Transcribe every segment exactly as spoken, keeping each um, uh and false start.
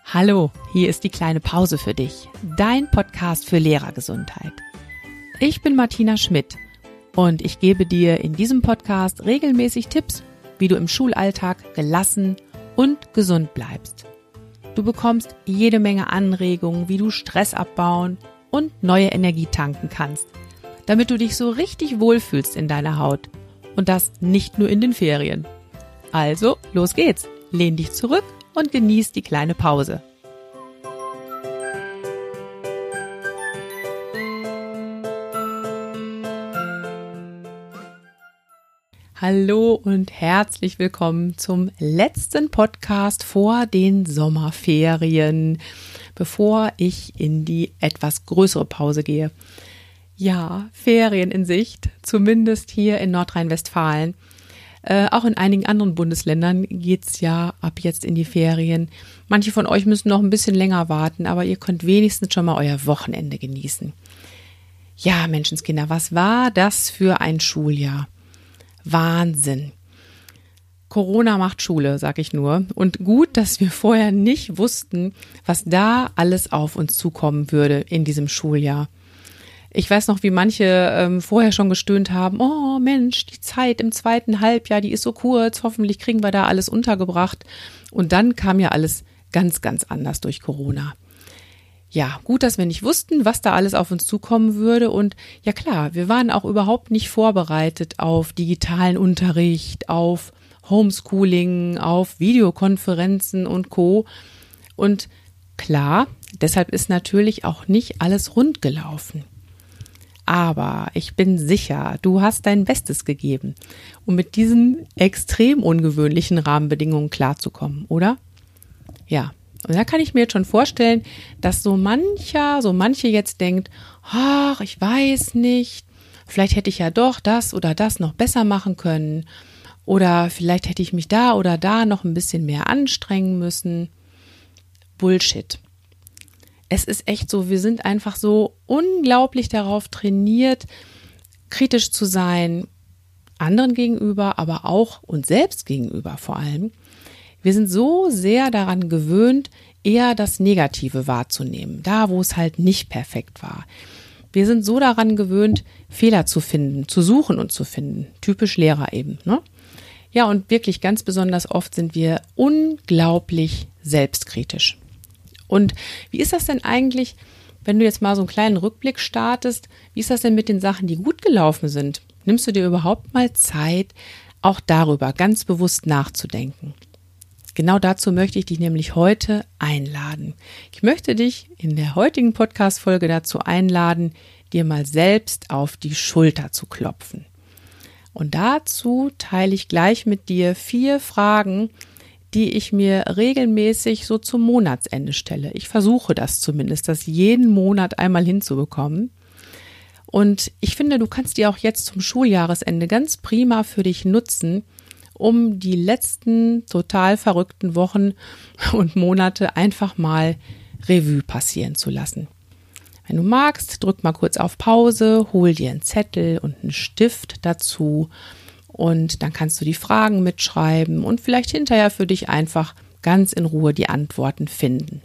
Hallo, hier ist die kleine Pause für dich, dein Podcast für Lehrergesundheit. Ich bin Martina Schmidt und ich gebe dir in diesem Podcast regelmäßig Tipps, wie du im Schulalltag gelassen und gesund bleibst. Du bekommst jede Menge Anregungen, wie du Stress abbauen und neue Energie tanken kannst, damit du dich so richtig wohlfühlst in deiner Haut und das nicht nur in den Ferien. Also, los geht's, lehn dich zurück und genieß die kleine Pause. Hallo und herzlich willkommen zum letzten Podcast vor den Sommerferien, bevor ich in die etwas größere Pause gehe. Ja, Ferien in Sicht, zumindest hier in Nordrhein-Westfalen. Äh, auch in einigen anderen Bundesländern geht's ja ab jetzt in die Ferien. Manche von euch müssen noch ein bisschen länger warten, aber ihr könnt wenigstens schon mal euer Wochenende genießen. Ja, Menschenskinder, was war das für ein Schuljahr? Wahnsinn. Corona macht Schule, sag ich nur. Und gut, dass wir vorher nicht wussten, was da alles auf uns zukommen würde in diesem Schuljahr. Ich weiß noch, wie manche ähm, vorher schon gestöhnt haben, oh Mensch, die Zeit im zweiten Halbjahr, die ist so kurz, hoffentlich kriegen wir da alles untergebracht. Und dann kam ja alles ganz, ganz anders durch Corona. Ja, gut, dass wir nicht wussten, was da alles auf uns zukommen würde. Und ja klar, wir waren auch überhaupt nicht vorbereitet auf digitalen Unterricht, auf Homeschooling, auf Videokonferenzen und Co. Und klar, deshalb ist natürlich auch nicht alles rund gelaufen. Aber ich bin sicher, du hast dein Bestes gegeben, um mit diesen extrem ungewöhnlichen Rahmenbedingungen klarzukommen, oder? Ja, und da kann ich mir jetzt schon vorstellen, dass so mancher, so manche jetzt denkt, ach, ich weiß nicht, vielleicht hätte ich ja doch das oder das noch besser machen können oder vielleicht hätte ich mich da oder da noch ein bisschen mehr anstrengen müssen. Bullshit. Es ist echt so, wir sind einfach so unglaublich darauf trainiert, kritisch zu sein, anderen gegenüber, aber auch uns selbst gegenüber vor allem. Wir sind so sehr daran gewöhnt, eher das Negative wahrzunehmen, da wo es halt nicht perfekt war. Wir sind so daran gewöhnt, Fehler zu finden, zu suchen und zu finden. Typisch Lehrer eben, ne? Ja, und wirklich ganz besonders oft sind wir unglaublich selbstkritisch. Und wie ist das denn eigentlich, wenn du jetzt mal so einen kleinen Rückblick startest, wie ist das denn mit den Sachen, die gut gelaufen sind? Nimmst du dir überhaupt mal Zeit, auch darüber ganz bewusst nachzudenken? Genau dazu möchte ich dich nämlich heute einladen. Ich möchte dich in der heutigen Podcast-Folge dazu einladen, dir mal selbst auf die Schulter zu klopfen. Und dazu teile ich gleich mit dir vier Fragen, die ich mir regelmäßig so zum Monatsende stelle. Ich versuche das zumindest, das jeden Monat einmal hinzubekommen. Und ich finde, du kannst die auch jetzt zum Schuljahresende ganz prima für dich nutzen, um die letzten total verrückten Wochen und Monate einfach mal Revue passieren zu lassen. Wenn du magst, drück mal kurz auf Pause, hol dir einen Zettel und einen Stift dazu. Und dann kannst du die Fragen mitschreiben und vielleicht hinterher für dich einfach ganz in Ruhe die Antworten finden.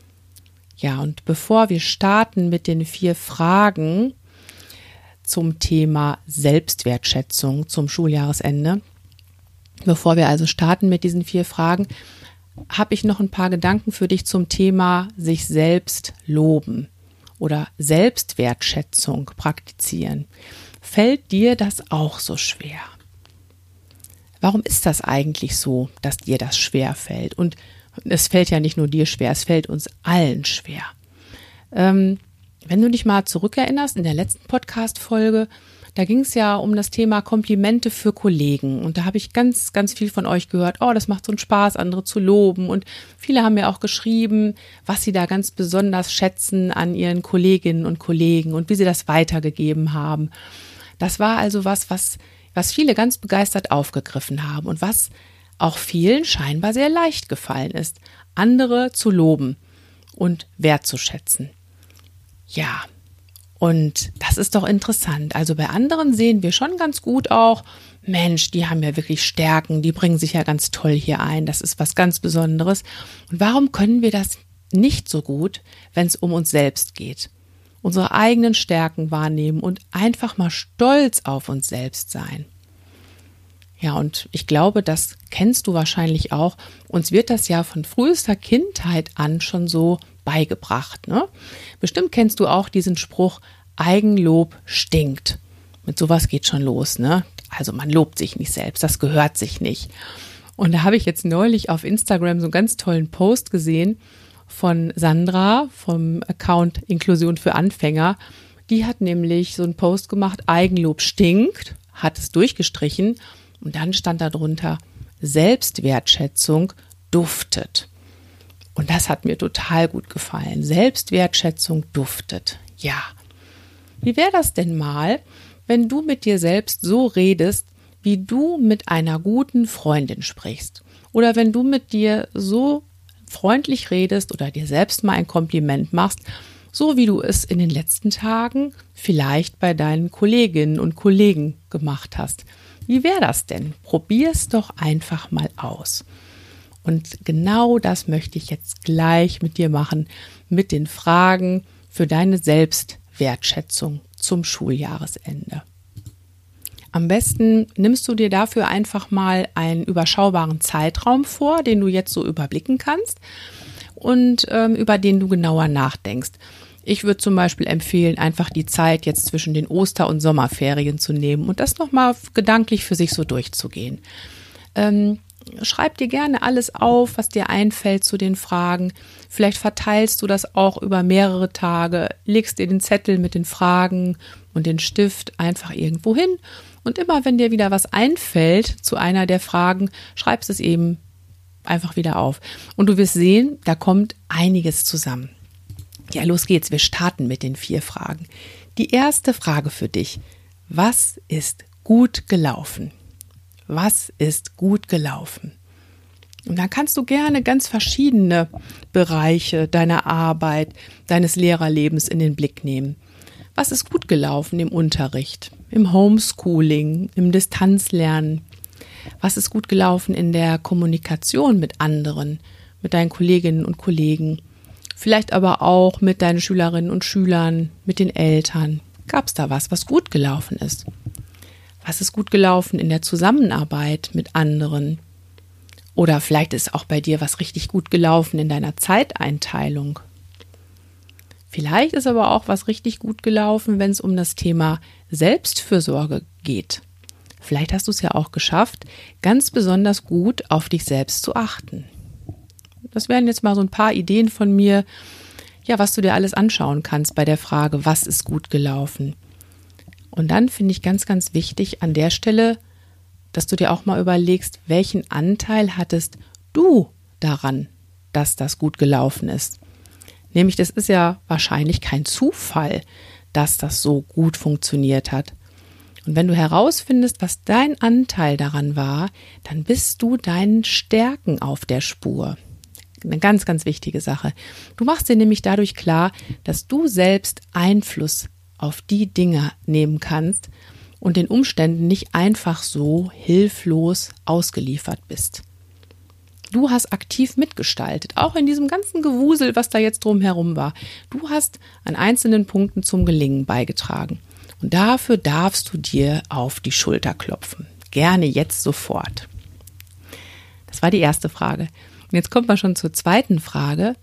Ja, und bevor wir starten mit den vier Fragen zum Thema Selbstwertschätzung zum Schuljahresende, bevor wir also starten mit diesen vier Fragen, habe ich noch ein paar Gedanken für dich zum Thema sich selbst loben oder Selbstwertschätzung praktizieren. Fällt dir das auch so schwer? Warum ist das eigentlich so, dass dir das schwer fällt? Und es fällt ja nicht nur dir schwer, es fällt uns allen schwer. Ähm, wenn du dich mal zurückerinnerst, in der letzten Podcast-Folge, da ging es ja um das Thema Komplimente für Kollegen. Und da habe ich ganz, ganz viel von euch gehört, oh, das macht so einen Spaß, andere zu loben. Und viele haben mir auch geschrieben, was sie da ganz besonders schätzen an ihren Kolleginnen und Kollegen und wie sie das weitergegeben haben. Das war also was, was was viele ganz begeistert aufgegriffen haben und was auch vielen scheinbar sehr leicht gefallen ist, andere zu loben und wertzuschätzen. Ja, und das ist doch interessant. Also bei anderen sehen wir schon ganz gut auch, Mensch, die haben ja wirklich Stärken, die bringen sich ja ganz toll hier ein, das ist was ganz Besonderes. Und warum können wir das nicht so gut, wenn es um uns selbst geht. Unsere eigenen Stärken wahrnehmen und einfach mal stolz auf uns selbst sein. Ja, und ich glaube, das kennst du wahrscheinlich auch. Uns wird das ja von frühester Kindheit an schon so beigebracht, ne? Bestimmt kennst du auch diesen Spruch, Eigenlob stinkt. Mit sowas geht schon los, ne? Also man lobt sich nicht selbst, das gehört sich nicht. Und da habe ich jetzt neulich auf Instagram so einen ganz tollen Post gesehen von Sandra vom Account Inklusion für Anfänger. Die hat nämlich so einen Post gemacht, Eigenlob stinkt, hat es durchgestrichen und dann stand da drunter, Selbstwertschätzung duftet. Und das hat mir total gut gefallen. Selbstwertschätzung duftet. Ja. Wie wäre das denn mal, wenn du mit dir selbst so redest, wie du mit einer guten Freundin sprichst? Oder wenn du mit dir so freundlich redest oder dir selbst mal ein Kompliment machst, so wie du es in den letzten Tagen vielleicht bei deinen Kolleginnen und Kollegen gemacht hast. Wie wäre das denn? Probier es doch einfach mal aus. Und genau das möchte ich jetzt gleich mit dir machen, mit den Fragen für deine Selbstwertschätzung zum Schuljahresende. Am besten nimmst du dir dafür einfach mal einen überschaubaren Zeitraum vor, den du jetzt so überblicken kannst und ähm, über den du genauer nachdenkst. Ich würde zum Beispiel empfehlen, einfach die Zeit jetzt zwischen den Oster- und Sommerferien zu nehmen und das nochmal gedanklich für sich so durchzugehen. Ähm, schreib dir gerne alles auf, was dir einfällt zu den Fragen. Vielleicht verteilst du das auch über mehrere Tage, legst dir den Zettel mit den Fragen und den Stift einfach irgendwo hin. Und immer, wenn dir wieder was einfällt zu einer der Fragen, schreibst es eben einfach wieder auf. Und du wirst sehen, da kommt einiges zusammen. Ja, los geht's. Wir starten mit den vier Fragen. Die erste Frage für dich. Was ist gut gelaufen? Was ist gut gelaufen? Und dann kannst du gerne ganz verschiedene Bereiche deiner Arbeit, deines Lehrerlebens in den Blick nehmen. Was ist gut gelaufen im Unterricht, im Homeschooling, im Distanzlernen? Was ist gut gelaufen in der Kommunikation mit anderen, mit deinen Kolleginnen und Kollegen? Vielleicht aber auch mit deinen Schülerinnen und Schülern, mit den Eltern. Gab es da was, was gut gelaufen ist? Was ist gut gelaufen in der Zusammenarbeit mit anderen? Oder vielleicht ist auch bei dir was richtig gut gelaufen in deiner Zeiteinteilung. Vielleicht ist aber auch was richtig gut gelaufen, wenn es um das Thema Selbstfürsorge geht. Vielleicht hast du es ja auch geschafft, ganz besonders gut auf dich selbst zu achten. Das wären jetzt mal so ein paar Ideen von mir, ja, was du dir alles anschauen kannst bei der Frage, was ist gut gelaufen? Und dann finde ich ganz, ganz wichtig an der Stelle, dass du dir auch mal überlegst, welchen Anteil hattest du daran, dass das gut gelaufen ist? Nämlich, das ist ja wahrscheinlich kein Zufall, dass das so gut funktioniert hat. Und wenn du herausfindest, was dein Anteil daran war, dann bist du deinen Stärken auf der Spur. Eine ganz, ganz wichtige Sache. Du machst dir nämlich dadurch klar, dass du selbst Einfluss auf die Dinge nehmen kannst und den Umständen nicht einfach so hilflos ausgeliefert bist. Du hast aktiv mitgestaltet, auch in diesem ganzen Gewusel, was da jetzt drumherum war. Du hast an einzelnen Punkten zum Gelingen beigetragen. Und dafür darfst du dir auf die Schulter klopfen. Gerne jetzt sofort. Das war die erste Frage. Und jetzt kommt man schon zur zweiten Frage.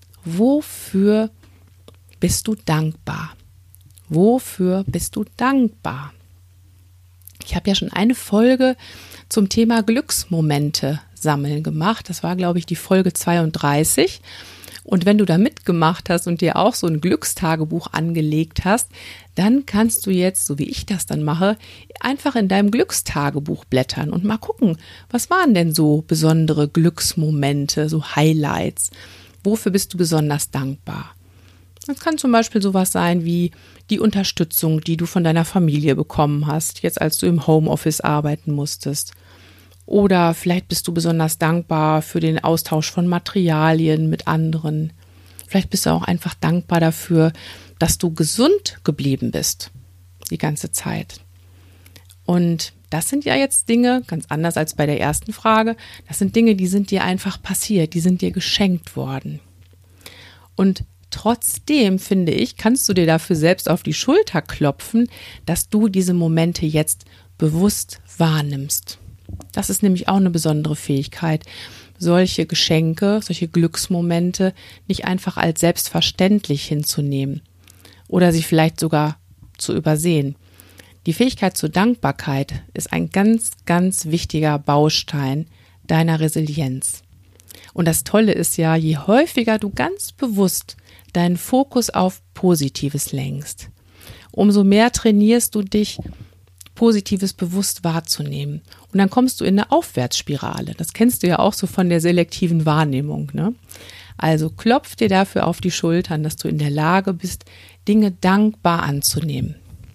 Wofür bist du dankbar? Wofür bist du dankbar? Ich habe ja schon eine Folge zum Thema Glücksmomente sammeln gemacht. Das war, glaube ich, die Folge zweiunddreißig. Und wenn du da mitgemacht hast und dir auch so ein Glückstagebuch angelegt hast, dann kannst du jetzt, so wie ich das dann mache, einfach in deinem Glückstagebuch blättern und mal gucken, was waren denn so besondere Glücksmomente, so Highlights? Wofür bist du besonders dankbar? Das kann zum Beispiel sowas sein wie die Unterstützung, die du von deiner Familie bekommen hast, jetzt als du im Homeoffice arbeiten musstest. Oder vielleicht bist du besonders dankbar für den Austausch von Materialien mit anderen. Vielleicht bist du auch einfach dankbar dafür, dass du gesund geblieben bist die ganze Zeit. Und das sind ja jetzt Dinge, ganz anders als bei der ersten Frage, das sind Dinge, die sind dir einfach passiert, die sind dir geschenkt worden. Und trotzdem, finde ich, kannst du dir dafür selbst auf die Schulter klopfen, dass du diese Momente jetzt bewusst wahrnimmst. Das ist nämlich auch eine besondere Fähigkeit, solche Geschenke, solche Glücksmomente nicht einfach als selbstverständlich hinzunehmen oder sie vielleicht sogar zu übersehen. Die Fähigkeit zur Dankbarkeit ist ein ganz, ganz wichtiger Baustein deiner Resilienz. Und das Tolle ist ja, je häufiger du ganz bewusst deinen Fokus auf Positives lenkst, umso mehr trainierst du dich, Positives bewusst wahrzunehmen. Und dann kommst du in eine Aufwärtsspirale. Das kennst du ja auch so von der selektiven Wahrnehmung, ne? Also klopf dir dafür auf die Schultern, dass du in der Lage bist, Dinge dankbar anzunehmen.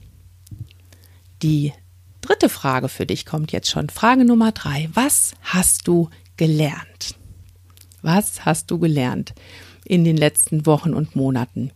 Die dritte Frage für dich kommt jetzt schon. Frage Nummer drei. Was hast du gelernt? Was hast du gelernt in den letzten Wochen und Monaten?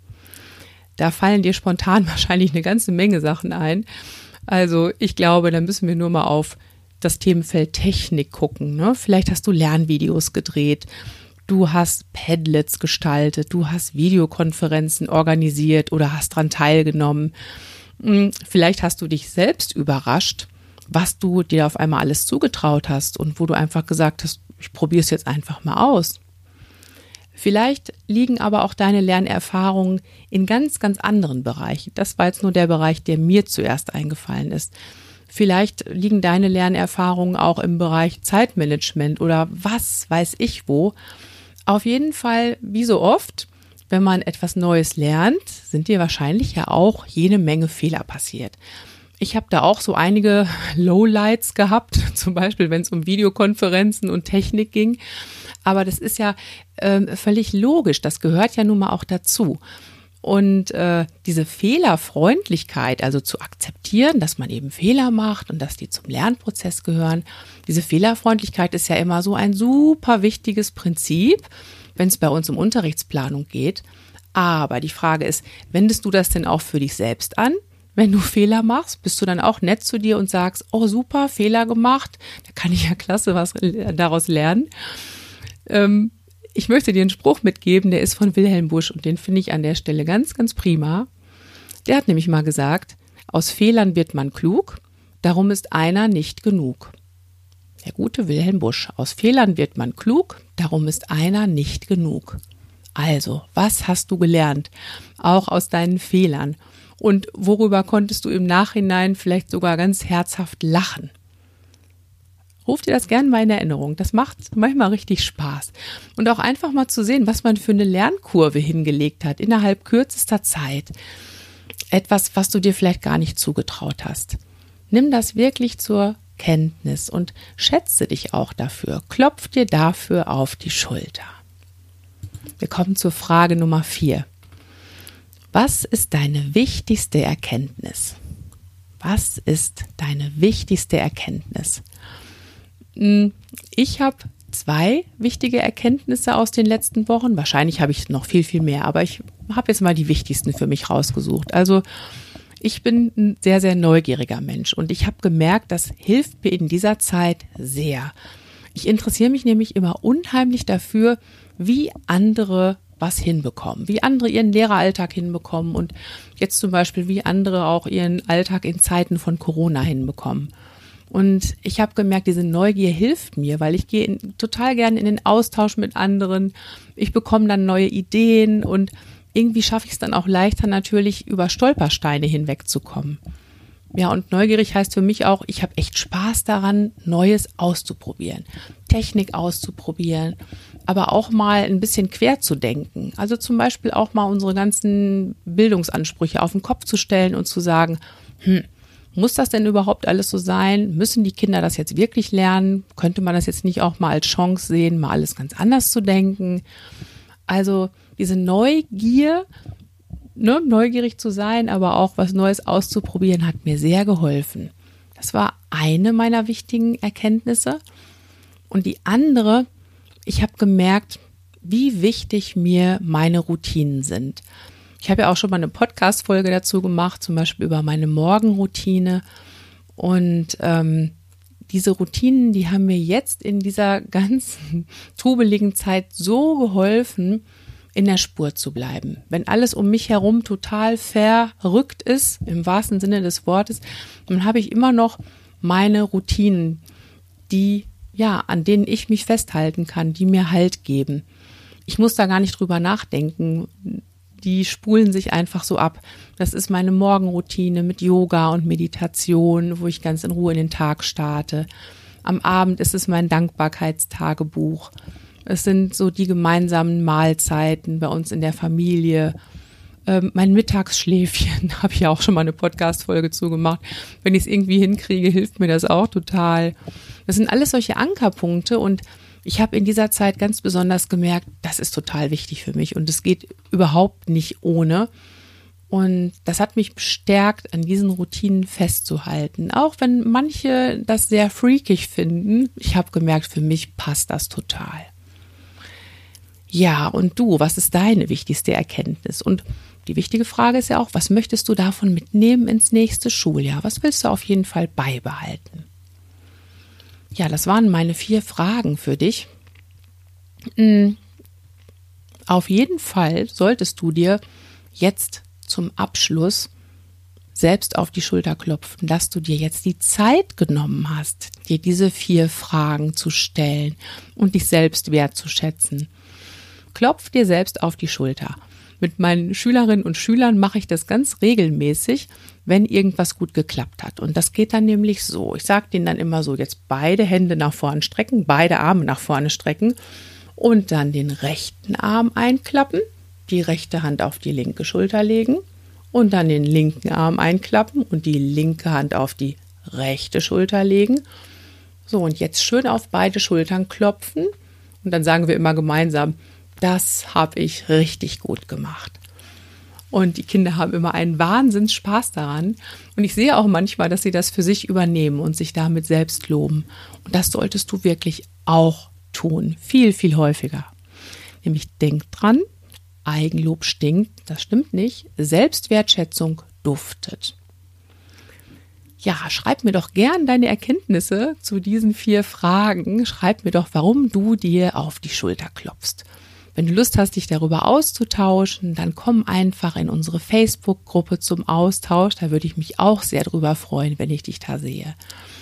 Da fallen dir spontan wahrscheinlich eine ganze Menge Sachen ein. Also ich glaube, da müssen wir nur mal auf das Themenfeld Technik gucken, ne? Vielleicht hast du Lernvideos gedreht, du hast Padlets gestaltet, du hast Videokonferenzen organisiert oder hast daran teilgenommen. Vielleicht hast du dich selbst überrascht, was du dir auf einmal alles zugetraut hast und wo du einfach gesagt hast, ich probiere es jetzt einfach mal aus. Vielleicht liegen aber auch deine Lernerfahrungen in ganz, ganz anderen Bereichen. Das war jetzt nur der Bereich, der mir zuerst eingefallen ist. Vielleicht liegen deine Lernerfahrungen auch im Bereich Zeitmanagement oder was weiß ich wo. Auf jeden Fall, wie so oft, wenn man etwas Neues lernt, sind dir wahrscheinlich ja auch jede Menge Fehler passiert. Ich habe da auch so einige Lowlights gehabt, zum Beispiel, wenn es um Videokonferenzen und Technik ging. Aber das ist ja äh, völlig logisch, das gehört ja nun mal auch dazu. Und äh, diese Fehlerfreundlichkeit, also zu akzeptieren, dass man eben Fehler macht und dass die zum Lernprozess gehören, diese Fehlerfreundlichkeit ist ja immer so ein super wichtiges Prinzip, wenn es bei uns um Unterrichtsplanung geht. Aber die Frage ist, wendest du das denn auch für dich selbst an? Wenn du Fehler machst, bist du dann auch nett zu dir und sagst, oh super, Fehler gemacht, da kann ich ja klasse was daraus lernen. Ähm, ich möchte dir einen Spruch mitgeben, der ist von Wilhelm Busch und den finde ich an der Stelle ganz, ganz prima. Der hat nämlich mal gesagt, aus Fehlern wird man klug, darum ist einer nicht genug. Der gute Wilhelm Busch, aus Fehlern wird man klug, darum ist einer nicht genug. Also, was hast du gelernt, auch aus deinen Fehlern? Und worüber konntest du im Nachhinein vielleicht sogar ganz herzhaft lachen? Ruf dir das gerne mal in Erinnerung. Das macht manchmal richtig Spaß. Und auch einfach mal zu sehen, was man für eine Lernkurve hingelegt hat innerhalb kürzester Zeit. Etwas, was du dir vielleicht gar nicht zugetraut hast. Nimm das wirklich zur Kenntnis und schätze dich auch dafür. Klopf dir dafür auf die Schulter. Wir kommen zur Frage Nummer vier. Was ist deine wichtigste Erkenntnis? Was ist deine wichtigste Erkenntnis? Ich habe zwei wichtige Erkenntnisse aus den letzten Wochen. Wahrscheinlich habe ich noch viel, viel mehr, aber ich habe jetzt mal die wichtigsten für mich rausgesucht. Also ich bin ein sehr, sehr neugieriger Mensch und ich habe gemerkt, das hilft mir in dieser Zeit sehr. Ich interessiere mich nämlich immer unheimlich dafür, wie andere was hinbekommen, wie andere ihren Lehreralltag hinbekommen und jetzt zum Beispiel, wie andere auch ihren Alltag in Zeiten von Corona hinbekommen. Und ich habe gemerkt, diese Neugier hilft mir, weil ich gehe in, total gerne in den Austausch mit anderen. Ich bekomme dann neue Ideen und irgendwie schaffe ich es dann auch leichter natürlich, über Stolpersteine hinwegzukommen. Ja, und neugierig heißt für mich auch, ich habe echt Spaß daran, Neues auszuprobieren, Technik auszuprobieren, aber auch mal ein bisschen quer zu denken. Also zum Beispiel auch mal unsere ganzen Bildungsansprüche auf den Kopf zu stellen und zu sagen, hm, muss das denn überhaupt alles so sein? Müssen die Kinder das jetzt wirklich lernen? Könnte man das jetzt nicht auch mal als Chance sehen, mal alles ganz anders zu denken? Also diese Neugier, ne, neugierig zu sein, aber auch was Neues auszuprobieren, hat mir sehr geholfen. Das war eine meiner wichtigen Erkenntnisse. Und die andere, ich habe gemerkt, wie wichtig mir meine Routinen sind. Ich habe ja auch schon mal eine Podcast-Folge dazu gemacht, zum Beispiel über meine Morgenroutine. Und ähm, diese Routinen, die haben mir jetzt in dieser ganzen trubeligen Zeit so geholfen, in der Spur zu bleiben. Wenn alles um mich herum total verrückt ist, im wahrsten Sinne des Wortes, dann habe ich immer noch meine Routinen, die, ja, an denen ich mich festhalten kann, die mir Halt geben. Ich muss da gar nicht drüber nachdenken. Die spulen sich einfach so ab. Das ist meine Morgenroutine mit Yoga und Meditation, wo ich ganz in Ruhe in den Tag starte. Am Abend ist es mein Dankbarkeitstagebuch. Es sind so die gemeinsamen Mahlzeiten bei uns in der Familie. Ähm, mein Mittagsschläfchen, habe ich ja auch schon mal eine Podcast-Folge zugemacht. Wenn ich es irgendwie hinkriege, hilft mir das auch total. Das sind alles solche Ankerpunkte und ich habe in dieser Zeit ganz besonders gemerkt, das ist total wichtig für mich und es geht überhaupt nicht ohne. Und das hat mich bestärkt, an diesen Routinen festzuhalten. Auch wenn manche das sehr freakig finden, ich habe gemerkt, für mich passt das total. Ja, und du, was ist deine wichtigste Erkenntnis? Und die wichtige Frage ist ja auch, was möchtest du davon mitnehmen ins nächste Schuljahr? Was willst du auf jeden Fall beibehalten? Ja, das waren meine vier Fragen für dich. Auf jeden Fall solltest du dir jetzt zum Abschluss selbst auf die Schulter klopfen, dass du dir jetzt die Zeit genommen hast, dir diese vier Fragen zu stellen und dich selbst wertzuschätzen. Klopf dir selbst auf die Schulter. Mit meinen Schülerinnen und Schülern mache ich das ganz regelmäßig, wenn irgendwas gut geklappt hat. Und das geht dann nämlich so. Ich sage denen dann immer so, jetzt beide Hände nach vorne strecken, beide Arme nach vorne strecken und dann den rechten Arm einklappen, die rechte Hand auf die linke Schulter legen und dann den linken Arm einklappen und die linke Hand auf die rechte Schulter legen. So, und jetzt schön auf beide Schultern klopfen und dann sagen wir immer gemeinsam, das habe ich richtig gut gemacht. Und die Kinder haben immer einen Wahnsinns Spaß daran. Und ich sehe auch manchmal, dass sie das für sich übernehmen und sich damit selbst loben. Und das solltest du wirklich auch tun. Viel, viel häufiger. Nämlich denk dran, Eigenlob stinkt, das stimmt nicht. Selbstwertschätzung duftet. Ja, schreib mir doch gern deine Erkenntnisse zu diesen vier Fragen. Schreib mir doch, warum du dir auf die Schulter klopfst. Wenn du Lust hast, dich darüber auszutauschen, dann komm einfach in unsere Facebook-Gruppe zum Austausch. Da würde ich mich auch sehr drüber freuen, wenn ich dich da sehe.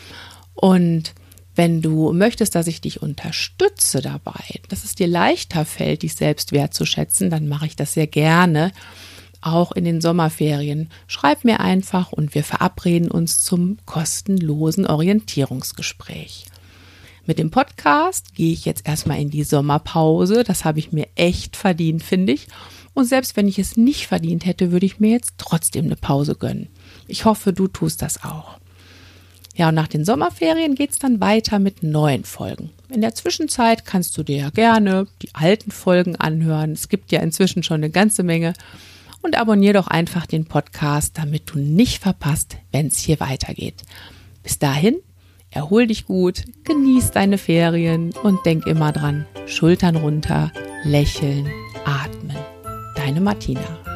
Und wenn du möchtest, dass ich dich unterstütze dabei, dass es dir leichter fällt, dich selbst wertzuschätzen, dann mache ich das sehr gerne, auch in den Sommerferien. Schreib mir einfach und wir verabreden uns zum kostenlosen Orientierungsgespräch. Mit dem Podcast gehe ich jetzt erstmal in die Sommerpause. Das habe ich mir echt verdient, finde ich. Und selbst wenn ich es nicht verdient hätte, würde ich mir jetzt trotzdem eine Pause gönnen. Ich hoffe, du tust das auch. Ja, und nach den Sommerferien geht es dann weiter mit neuen Folgen. In der Zwischenzeit kannst du dir ja gerne die alten Folgen anhören. Es gibt ja inzwischen schon eine ganze Menge. Und abonniere doch einfach den Podcast, damit du nicht verpasst, wenn es hier weitergeht. Bis dahin. Erhol dich gut, genieß deine Ferien und denk immer dran, Schultern runter, lächeln, atmen. Deine Martina.